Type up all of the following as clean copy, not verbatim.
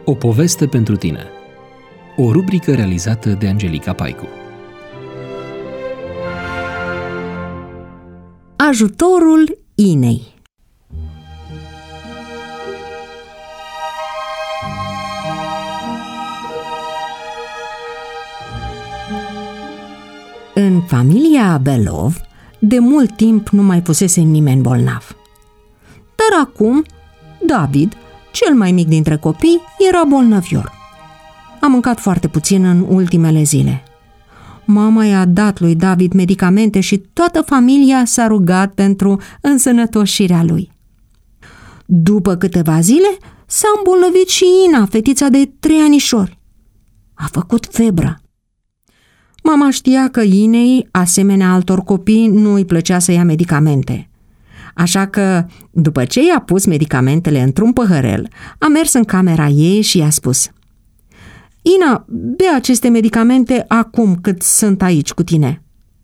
O poveste pentru tine. O rubrică realizată de Angelica Paicu. Ajutorul Inei. În familia Belov, de mult timp nu mai pusese nimeni bolnav. Dar acum, David, cel mai mic dintre copii, era bolnăvior. A mâncat foarte puțin în ultimele zile. Mama i-a dat lui David medicamente și toată familia s-a rugat pentru însănătoșirea lui. După câteva zile, s-a îmbolnăvit și Ina, fetița de 3 anișori. A făcut febră. Mama știa că Inei, asemenea altor copii, nu îi plăcea să ia medicamente. Așa că, după ce i-a pus medicamentele într-un păhărel, a mers în camera ei și i-a spus: Ina, bea aceste medicamente acum cât sunt aici cu tine.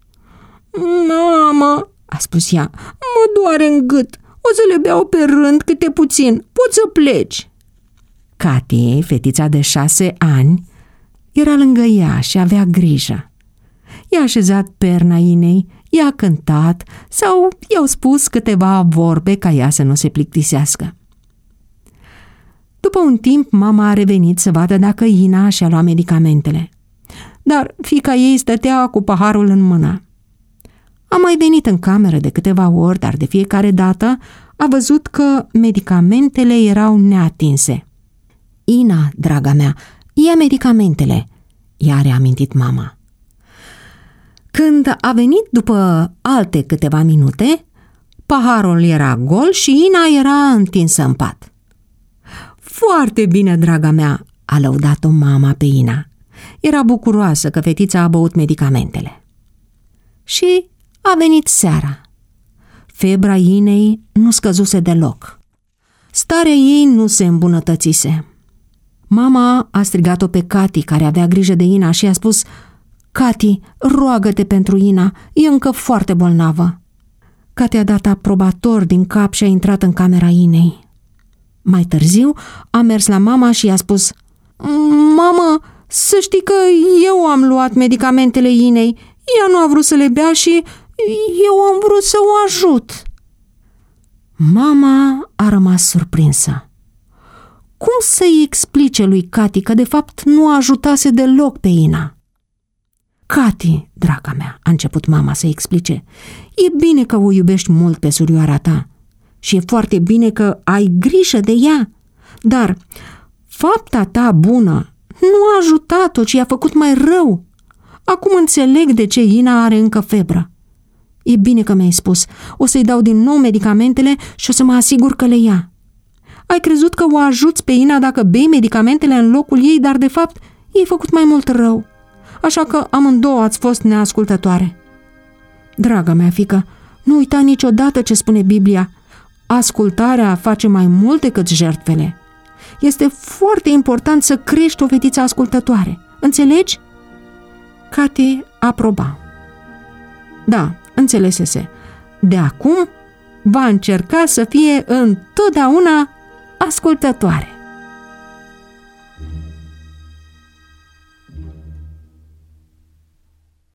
Mamă, a spus ea, mă doare în gât, o să le beau pe rând câte puțin, poți să pleci. Cati, fetița de 6 ani, era lângă ea și avea grijă. I-a așezat perna Inei, i-a cântat sau i-au spus câteva vorbe ca ea să nu se plictisească. După un timp, mama a revenit să vadă dacă Ina și-a luat medicamentele. Dar fiica ei stătea cu paharul în mână. A mai venit în cameră de câteva ori, dar de fiecare dată a văzut că medicamentele erau neatinse. Ina, draga mea, ia medicamentele, i-a reamintit mama. Când a venit după alte câteva minute, paharul era gol și Ina era întinsă în pat. Foarte bine, draga mea, a lăudat-o mama pe Ina. Era bucuroasă că fetița a băut medicamentele. Și a venit seara. Febra Inei nu scăzuse deloc. Starea ei nu se îmbunătățise. Mama a strigat-o pe Cati, care avea grijă de Ina, și a spus: Cati, roagă-te pentru Ina, e încă foarte bolnavă. Cati a dat aprobator din cap și a intrat în camera Inei. Mai târziu a mers la mama și i-a spus: Mamă, să știi că eu am luat medicamentele Inei, ea nu a vrut să le bea și eu am vrut să o ajut. Mama a rămas surprinsă. Cum să-i explice lui Cati că de fapt nu ajutase deloc pe Ina? Cati, draga mea, a început mama să explice, e bine că o iubești mult pe surioara ta și e foarte bine că ai grijă de ea, dar fapta ta bună nu a ajutat-o, ci i-a făcut mai rău. Acum înțeleg de ce Ina are încă febră. E bine că mi-ai spus, o să-i dau din nou medicamentele și o să mă asigur că le ia. Ai crezut că o ajuți pe Ina dacă bei medicamentele în locul ei, dar de fapt i-ai făcut mai mult rău. Așa că amândouă ați fost neascultătoare. Draga mea fiică, nu uita niciodată ce spune Biblia. Ascultarea face mai mult decât jertfele. Este foarte important să crești o fetiță ascultătoare. Înțelegi? Cati aproba. Da, înțelesese. De acum va încerca să fie întotdeauna ascultătoare.